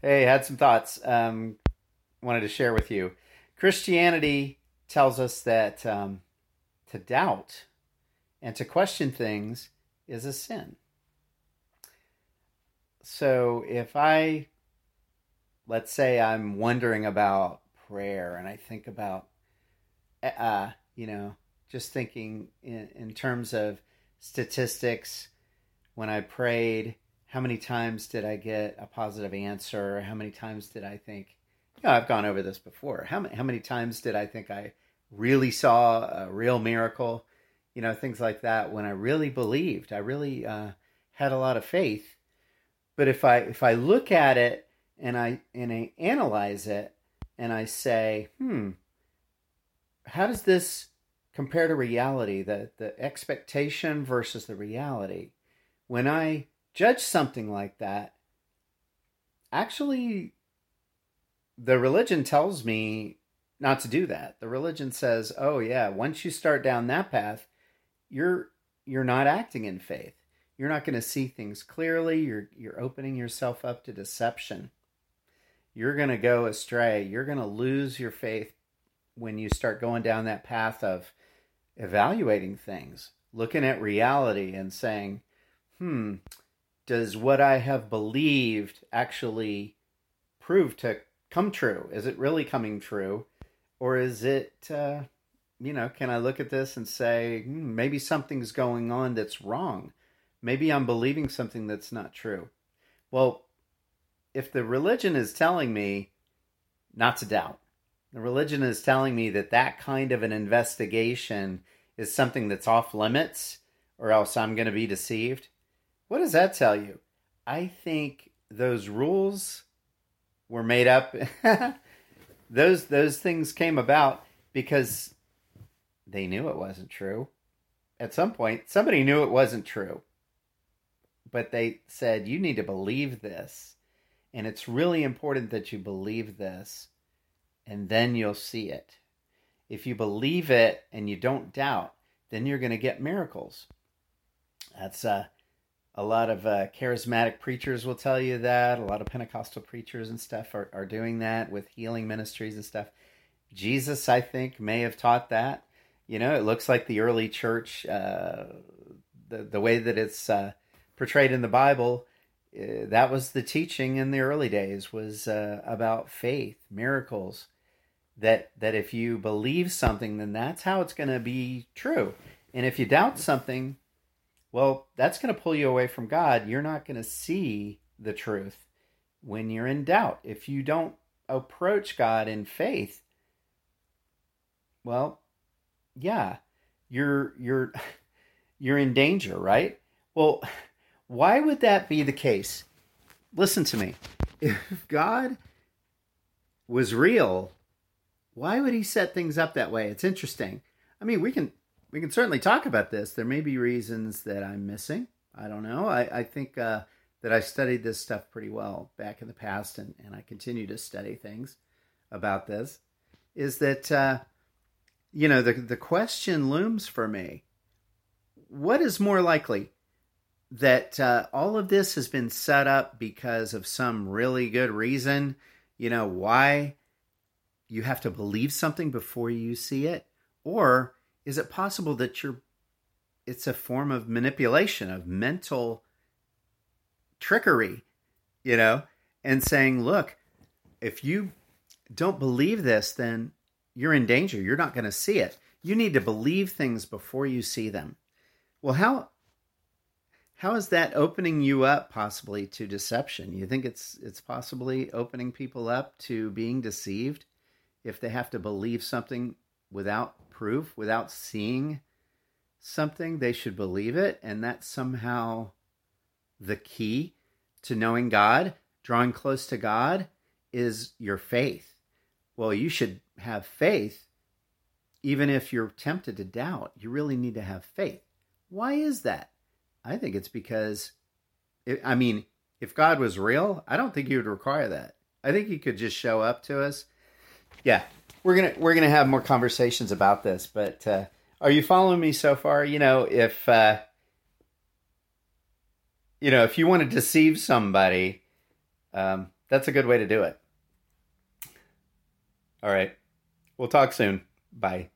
Hey, had some thoughts. Wanted to share with you. Christianity tells us that to doubt and to question things is a sin. So if let's say I'm wondering about prayer and I think about, uh, you know, just thinking in terms of statistics, when I prayed, how many times did I get a positive answer? How many times did I think, I've gone over this before. How many times did I think I really saw a real miracle? Things like that. When I really believed, I really had a lot of faith. But if I look at it and I analyze it and I say, how does this compare to reality? The expectation versus the reality. When I judge something like that, actually, the religion tells me not to do that. The religion says, "Oh yeah, once you start down that path, you're not acting in faith. You're not going to see things clearly. You're opening yourself up to deception. You're going to go astray. You're going to lose your faith when you start going down that path of evaluating things, looking at reality and saying, does what I have believed actually prove to come true? Is it really coming true? Or is it, can I look at this and say, maybe something's going on that's wrong? Maybe I'm believing something that's not true. Well, if the religion is telling me not to doubt, the religion is telling me that kind of an investigation is something that's off limits, or else I'm going to be deceived. What does that tell you? I think those rules were made up. Those things came about because they knew it wasn't true. At some point, somebody knew it wasn't true. But they said, you need to believe this. And it's really important that you believe this. And then you'll see it. If you believe it and you don't doubt, then you're going to get miracles. That's a lot of charismatic preachers will tell you that. A lot of Pentecostal preachers and stuff are doing that with healing ministries and stuff. Jesus, I think, may have taught that. It looks like the early church, the way that it's portrayed in the Bible, that was the teaching in the early days, was about faith, miracles. That if you believe something, then that's how it's going to be true. And if you doubt something, well, that's going to pull you away from God. You're not going to see the truth when you're in doubt. If you don't approach God in faith, well, yeah, you're in danger, right? Well, why would that be the case? Listen to me. If God was real, why would he set things up that way? It's interesting. I mean, we can certainly talk about this. There may be reasons that I'm missing. I don't know. I think that I studied this stuff pretty well back in the past, and I continue to study things about this. Is that, the question looms for me. What is more likely? That all of this has been set up because of some really good reason? Why you have to believe something before you see it? Or is it possible that it's a form of manipulation, of mental trickery, and saying, look, if you don't believe this, then you're in danger. You're not going to see it. You need to believe things before you see them. Well, how is that opening you up possibly to deception? You think it's possibly opening people up to being deceived if they have to believe something without proof, without seeing something? They should believe it, and that's somehow the key to knowing God, drawing close to God, is your faith. Well, you should have faith even if you're tempted to doubt. You really need to have faith. Why is that? I think it's because, if God was real, I don't think he would require that. I think he could just show up to us. Yeah, we're gonna have more conversations about this, but are you following me so far? If you want to deceive somebody, That's a good way to do it. All right. We'll talk soon. Bye.